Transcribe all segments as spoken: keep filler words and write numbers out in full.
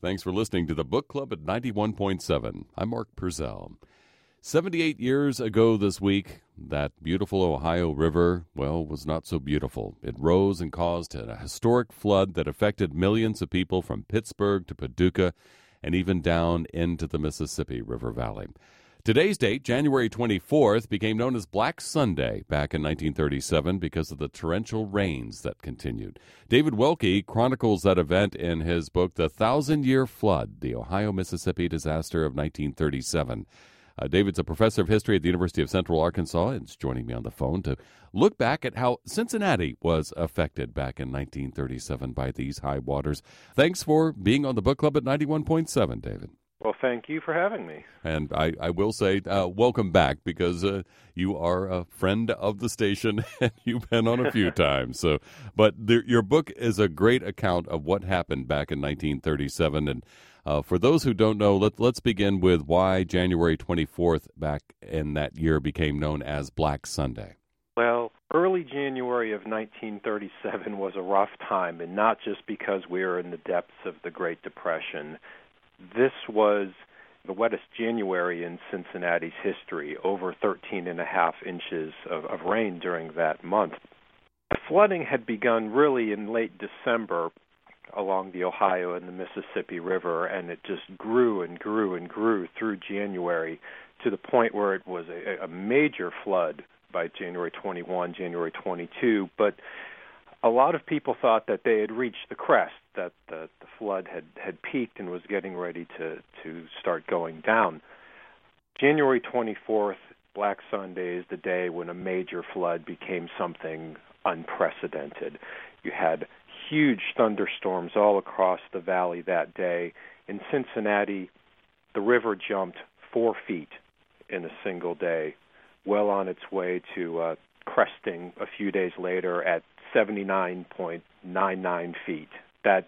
Thanks for listening to the Book Club at ninety-one point seven. I'm Mark Purcell. seventy-eight years ago this week, that beautiful Ohio River, well, was not so beautiful. It rose and caused a historic flood that affected millions of people from Pittsburgh to Paducah and even down into the Mississippi River Valley. Today's date, January twenty-fourth, became known as Black Sunday back in nineteen thirty-seven because of the torrential rains that continued. David Welke chronicles that event in his book, The Thousand-Year Flood, the Ohio-Mississippi Disaster of nineteen thirty-seven. Uh, David's a professor of history at the University of Central Arkansas and is joining me on the phone to look back at how Cincinnati was affected back in nineteen thirty-seven by these high waters. Thanks for being on the Book Club at ninety-one point seven, David. Well, thank you for having me. And I, I will say uh, welcome back because uh, you are a friend of the station and you've been on a few times. So, But the, your book is a great account of what happened back in nineteen thirty-seven. And uh, for those who don't know, let, let's begin with why January twenty-fourth back in that year became known as Black Sunday. Well, early January of nineteen thirty-seven was a rough time, and not just because we were in the depths of the Great Depression. This was the wettest January in Cincinnati's history, over thirteen and a half inches of, of rain during that month. The flooding had begun really in late December along the Ohio and the Mississippi River, and it just grew and grew and grew through January to the point where it was a, a major flood by January twenty-first, January twenty-second, but a lot of people thought that they had reached the crest, that the, the flood had, had peaked and was getting ready to, to start going down. January twenty-fourth, Black Sunday, is the day when a major flood became something unprecedented. You had huge thunderstorms all across the valley that day. In Cincinnati, the river jumped four feet in a single day, well on its way to uh, cresting a few days later at seventy-nine point nine nine feet. That,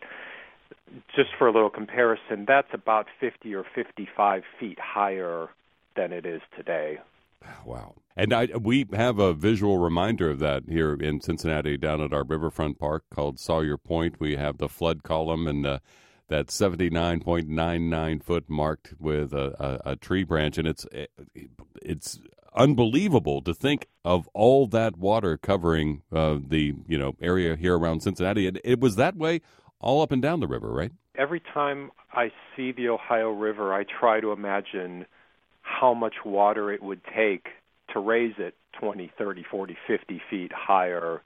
just for a little comparison, that's about fifty or fifty-five feet higher than it is today. Wow. And I, we have a visual reminder of that here in Cincinnati down at our riverfront park called Sawyer Point. We have the flood column and uh, that seventy-nine point nine nine foot marked with a, a, a tree branch. And it's it's unbelievable to think of all that water covering uh, the you know area here around Cincinnati. And it was that way all up and down the river, right? Every time I see the Ohio River, I try to imagine how much water it would take to raise it twenty, thirty, forty, fifty feet higher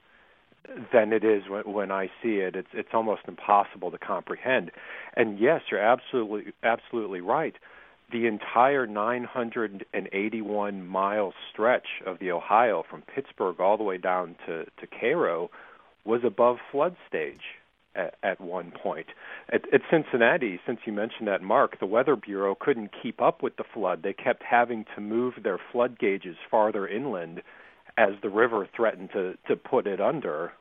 than it is when, when I see it. It's it's almost impossible to comprehend. And yes, you're absolutely absolutely right. The entire nine hundred eighty-one mile stretch of the Ohio from Pittsburgh all the way down to, to Cairo was above flood stage at, at one point. At, at Cincinnati, since you mentioned that, Mark, the Weather Bureau couldn't keep up with the flood. They kept having to move their flood gauges farther inland as the river threatened to, to put it under.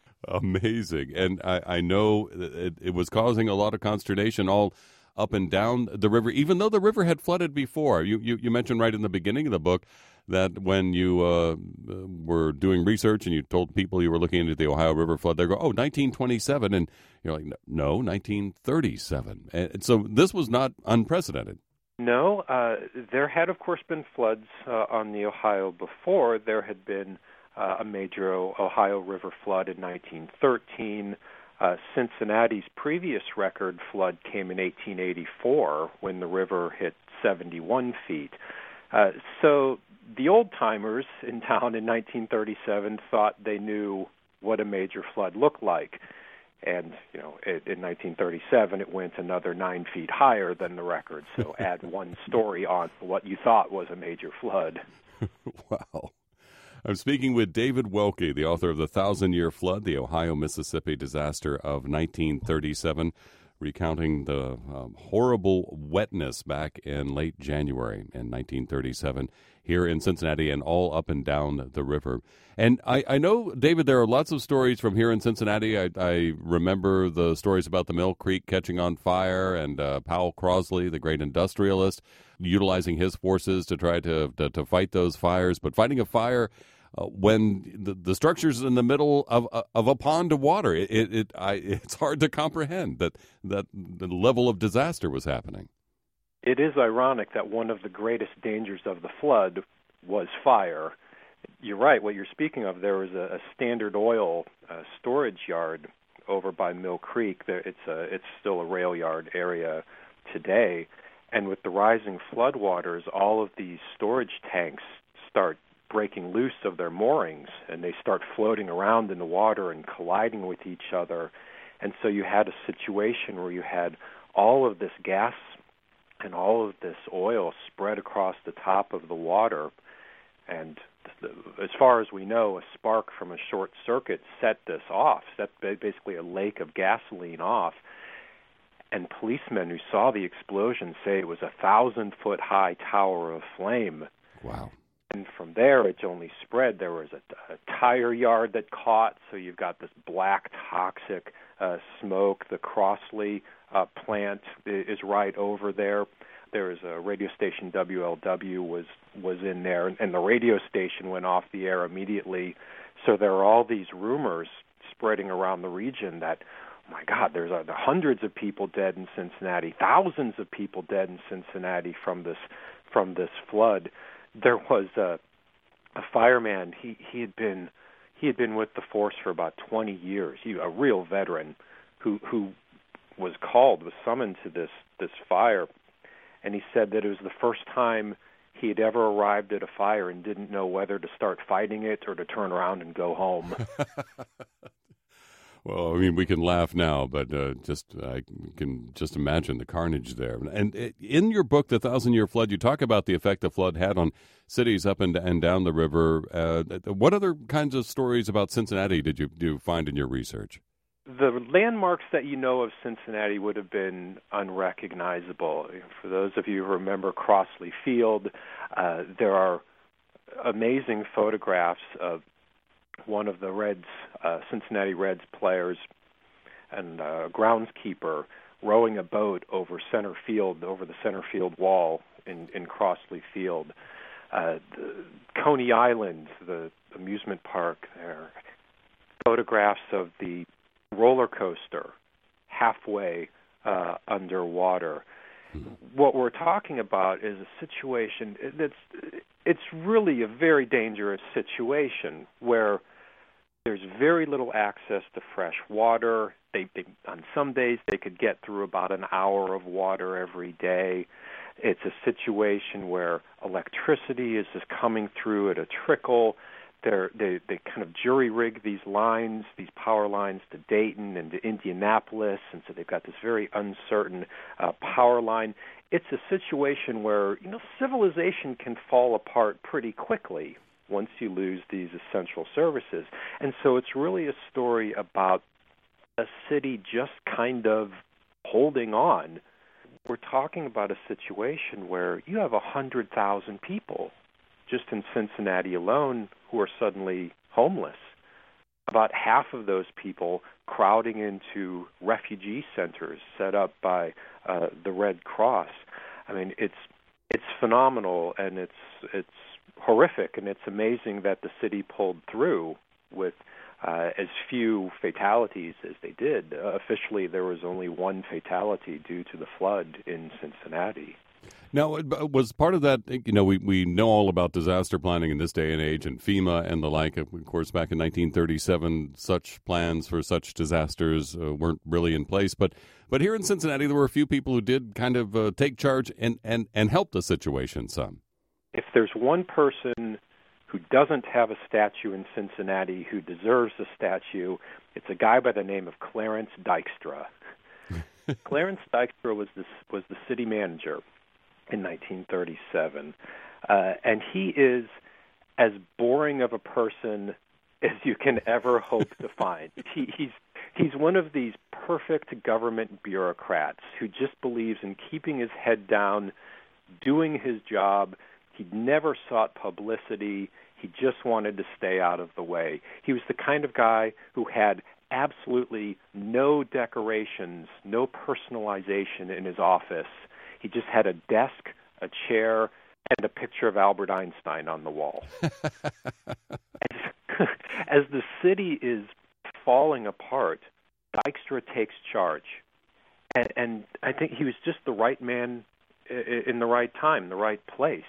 Amazing. And I, I know it, it was causing a lot of consternation all up and down the river, even though the river had flooded before. You you, you mentioned right in the beginning of the book that when you uh, were doing research and you told people you were looking into the Ohio River flood, they go, oh, nineteen twenty-seven. And you're like, no, nineteen thirty-seven. And so this was not unprecedented. No, uh, there had, of course, been floods uh, on the Ohio before. There had been uh, a major Ohio River flood in nineteen thirteen. Uh, Cincinnati's previous record flood came in eighteen eighty-four when the river hit seventy-one feet. Uh, so the old-timers in town in nineteen thirty-seven thought they knew what a major flood looked like. And, you know, it, in nineteen thirty-seven, it went another nine feet higher than the record. So add one story on what you thought was a major flood. Wow. I'm speaking with David Welke, the author of The Thousand-Year Flood, the Ohio-Mississippi Disaster of nineteen thirty-seven, recounting the um, horrible wetness back in late January in nineteen thirty-seven here in Cincinnati and all up and down the river. And I, I know, David, there are lots of stories from here in Cincinnati. I, I remember the stories about the Mill Creek catching on fire and uh, Powell Crosley, the great industrialist, utilizing his forces to try to, to, to fight those fires. But fighting a fire uh, when the, the structure's in the middle of of a pond of water. It, it, it I, it's hard to comprehend that that the level of disaster was happening. It is ironic that one of the greatest dangers of the flood was fire. You're right. What you're speaking of, there was a, a Standard Oil uh, storage yard over by Mill Creek. There, it's a, it's still a rail yard area today. And with the rising floodwaters, all of these storage tanks start breaking loose of their moorings, and they start floating around in the water and colliding with each other. And so you had a situation where you had all of this gas and all of this oil spread across the top of the water. And the, as far as we know, a spark from a short circuit set this off, set basically a lake of gasoline off. And policemen who saw the explosion say it was a thousand-foot-high tower of flame. Wow. And from there, it only spread. There was a, a tire yard that caught, so you've got this black, toxic uh, smoke. The Crossley uh, plant is right over there. There was a radio station, W L W, was was in there, and the radio station went off the air immediately. So there are all these rumors spreading around the region that, oh my God, there's uh, hundreds of people dead in Cincinnati, thousands of people dead in Cincinnati from this from this flood. There was a, a fireman. He he had been he had been with the force for about twenty years. He, a real veteran, who who was called, was summoned to this this fire, and he said that it was the first time he had ever arrived at a fire and didn't know whether to start fighting it or to turn around and go home. Well, I mean, we can laugh now, but uh, just I can just imagine the carnage there. And in your book, The Thousand Year Flood, you talk about the effect the flood had on cities up and, and down the river. Uh, what other kinds of stories about Cincinnati did you, do you find in your research? The landmarks that you know of Cincinnati would have been unrecognizable. For those of you who remember Crossley Field, uh, there are amazing photographs of one of the Reds, uh, Cincinnati Reds players and uh, groundskeeper rowing a boat over center field, over the center field wall in, in Crossley Field. Uh, the Coney Island, the amusement park there, photographs of the roller coaster halfway uh, underwater. What we're talking about is a situation that's it's really a very dangerous situation where there's very little access to fresh water. They, they on some days they could get through about an hour of water every day. It's a situation where electricity is just coming through at a trickle. They're, they they kind of jury-rig these lines, these power lines to Dayton and to Indianapolis, and so they've got this very uncertain uh, power line. It's a situation where, you know, civilization can fall apart pretty quickly once you lose these essential services. And so it's really a story about a city just kind of holding on. We're talking about a situation where you have one hundred thousand people just in Cincinnati alone who are suddenly homeless. About half of those people crowding into refugee centers set up by uh, the Red Cross. I mean, it's it's phenomenal, and it's it's horrific, and it's amazing that the city pulled through with uh, as few fatalities as they did. Uh, officially, there was only one fatality due to the flood in Cincinnati. Now, was part of that, you know, we, we know all about disaster planning in this day and age and FEMA and the like. Of course, back in nineteen thirty-seven, such plans for such disasters uh, weren't really in place. But but here in Cincinnati, there were a few people who did kind of uh, take charge and, and, and help the situation some. If there's one person who doesn't have a statue in Cincinnati who deserves a statue, it's a guy by the name of Clarence Dykstra. Clarence Dykstra was this was the city manager in nineteen thirty-seven, uh, and he is as boring of a person as you can ever hope to find. He, he's he's one of these perfect government bureaucrats who just believes in keeping his head down, doing his job. He never sought publicity. He just wanted to stay out of the way. He was the kind of guy who had absolutely no decorations, no personalization in his office. He just had a desk, a chair, and a picture of Albert Einstein on the wall. And As the city is falling apart, Dykstra takes charge. And, and I think he was just the right man in the right time, the right place.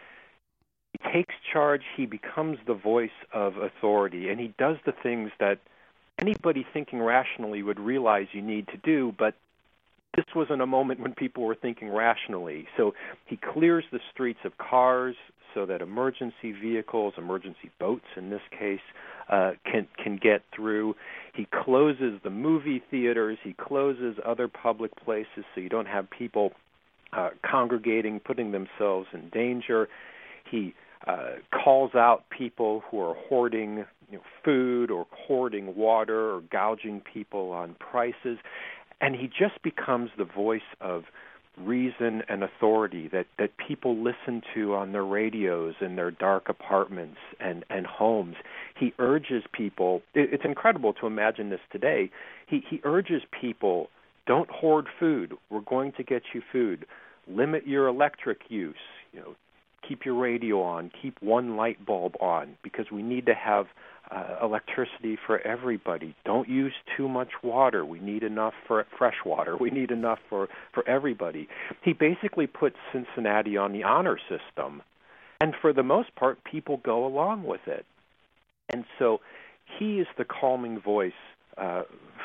He takes charge, he becomes the voice of authority, and he does the things that anybody thinking rationally would realize you need to do, but this wasn't a moment when people were thinking rationally. So he clears the streets of cars so that emergency vehicles, emergency boats in this case, uh, can can get through. He closes the movie theaters. He closes other public places so you don't have people uh, congregating, putting themselves in danger. He uh, calls out people who are hoarding you know, food or hoarding water or gouging people on prices. And he just becomes the voice of reason and authority that, that people listen to on their radios in their dark apartments and, and homes. He urges people, it, it's incredible to imagine this today, he, he urges people, don't hoard food, we're going to get you food. Limit your electric use, you know, keep your radio on, keep one light bulb on, because we need to have uh, electricity for everybody. Don't use too much water. We need enough for fresh water. We need enough for, for everybody. He basically puts Cincinnati on the honor system, and for the most part, people go along with it. And so he is the calming voice uh,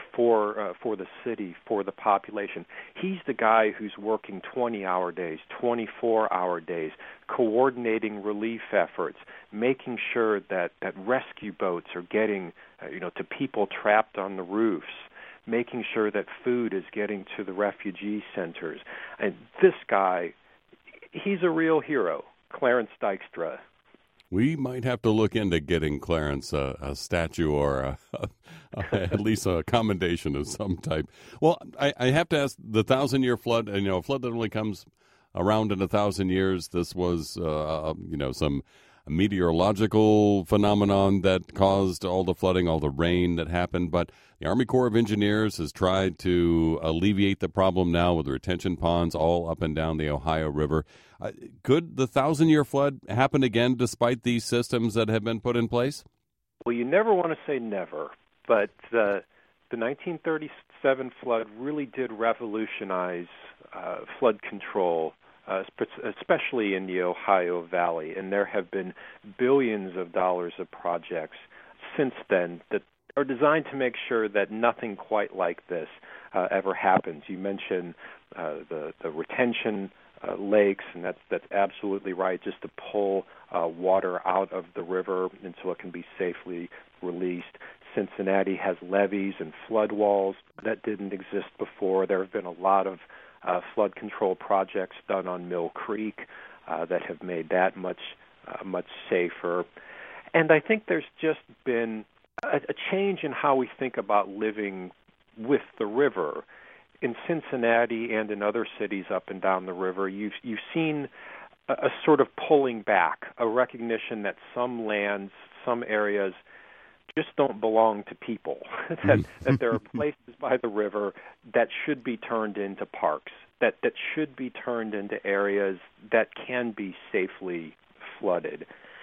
for uh, for the city, for the population. He's the guy who's working twenty-hour days, twenty-four-hour days, coordinating relief efforts, making sure that, that rescue boats are getting uh, you know, to people trapped on the roofs, making sure that food is getting to the refugee centers. And this guy, he's a real hero, Clarence Dykstra. We might have to look into getting Clarence a, a statue or a, a, a, at least a commendation of some type. Well, I, I have to ask, the thousand-year flood, you know, a flood that only comes around in a thousand years, this was, uh, you know, some meteorological phenomenon that caused all the flooding, all the rain that happened. But the Army Corps of Engineers has tried to alleviate the problem now with retention ponds all up and down the Ohio River. Uh, could the thousand-year flood happen again despite these systems that have been put in place? Well, you never want to say never, but uh, the nineteen thirty-seven flood really did revolutionize uh, flood control, Uh, especially in the Ohio Valley, and there have been billions of dollars of projects since then that are designed to make sure that nothing quite like this uh, ever happens. You mentioned uh, the, the retention uh, lakes, and that's, that's absolutely right, just to pull uh, water out of the river until it can be safely released. Cincinnati has levees and flood walls that didn't exist before. There have been a lot of Uh, flood control projects done on Mill Creek uh, that have made that much uh, much safer. And I think there's just been a, a change in how we think about living with the river. In Cincinnati and in other cities up and down the river, you've, you've seen a, a sort of pulling back, a recognition that some lands, some areas just don't belong to people, that, that there are places by the river that should be turned into parks, that, that should be turned into areas that can be safely flooded.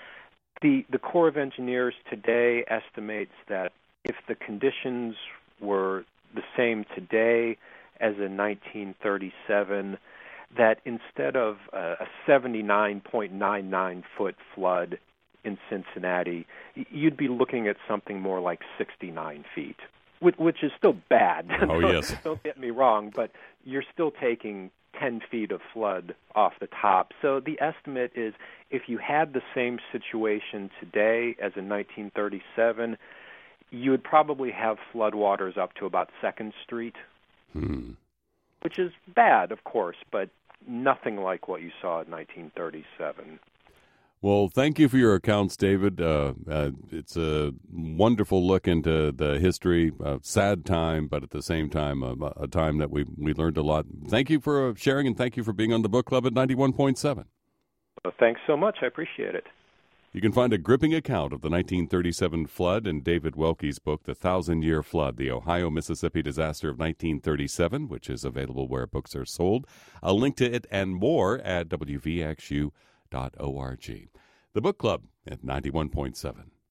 The, the Corps of Engineers today estimates that if the conditions were the same today as in nineteen thirty-seven, that instead of a seventy-nine point nine nine foot flood in Cincinnati, you'd be looking at something more like sixty-nine feet, which is still bad. Oh, yes. Don't get me wrong, but you're still taking ten feet of flood off the top. So the estimate is if you had the same situation today as in nineteen thirty-seven, you would probably have floodwaters up to about second Street, hmm. which is bad, of course, but nothing like what you saw in nineteen thirty-seven. Well, thank you for your accounts, David. Uh, uh, it's a wonderful look into the history. A sad time, but at the same time, a, a time that we we learned a lot. Thank you for sharing, and thank you for being on the Book Club at ninety-one point seven. Well, thanks so much. I appreciate it. You can find a gripping account of the nineteen thirty-seven flood in David Welke's book, The Thousand-Year Flood, the Ohio-Mississippi Disaster of nineteen thirty-seven, which is available where books are sold. I'll link to it and more at W V X U dot org. The Book Club at ninety-one point seven.